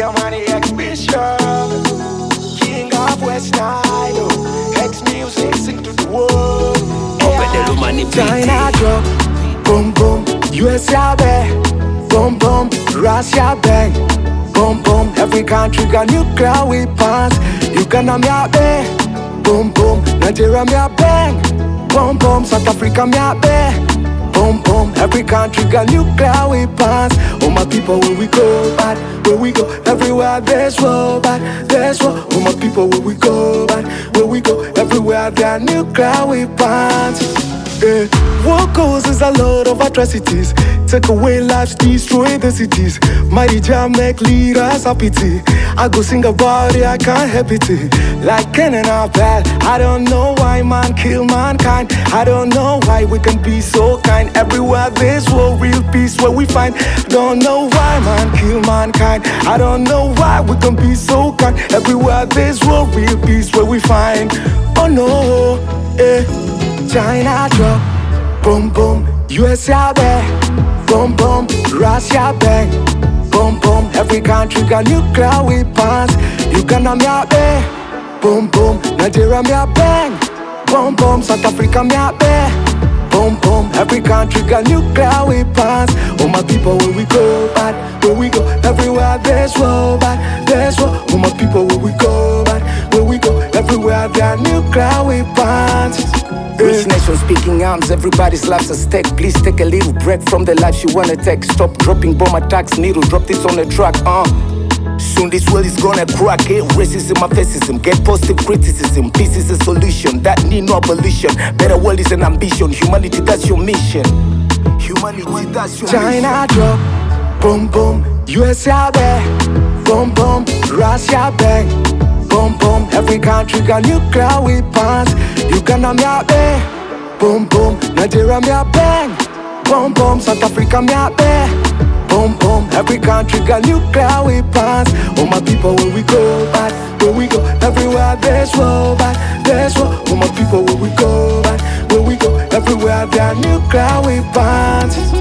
Money X-Bishop, King of West Nile, X-Music sing to the world. China drop, boom boom, USA bang, boom boom, Russia bang, boom boom. Every country got nuclear weapons. Uganda me a bang, boom boom. Nigeria me a bang, boom boom. South Africa me a bang, boom boom. Every country got nuclear weapons. Oh my people, where we go, bad, where we go. Everywhere there's war, bad, there's war. Oh my people, where we go, bad, where we go. Everywhere there are nuclear weapons. War causes a lot of atrocities. Take away lives, destroy the cities. Mighty Jah make leaders a pity. I go sing about it, I can't help it. Like Cain and Abel, I don't know why man kill mankind. I don't know why we can be so kind. Everywhere there's war, real peace where we find. Don't know why man kill mankind. I don't know why we can be so kind. Everywhere there's war, real peace where we find. Oh no, China drop, boom boom, USA bang, boom boom, Russia bang, boom boom. Every country got nuclear weapons. Uganda me a bang, boom boom. Nigeria me a bang, boom boom. South Africa me a bang, boom boom. Every country got nuclear weapons. Oh my people, where we go, bad, where we go. Everywhere there's war, bad, there's war. Oh my people, where we go, bad, where we go. Everywhere there are nuclear weapons. Rich nation speaking arms, everybody's lives at stake. Please take a little break from the lives you wanna take. Stop dropping bomb attacks, needle drop this on the track. Soon this world is gonna crack. Hate racism, fascism, get positive criticism. Peace is a solution that need no abolition. Better world is an ambition. Humanity, that's your mission. Humanity, that's your China drop, boom boom, USA bang, boom boom, Russia bang, boom boom. Every country got nuclear weapons. Uganda me a bang, boom boom. Nigeria me a bang, boom boom. South Africa me a bang, boom boom. Every country got nuclear weapons. Oh my people, where we go, bad, where we go. Everywhere there's war, bad, there's war. Oh my people, where we go, bad, where we go. Everywhere there are nuclear weapons.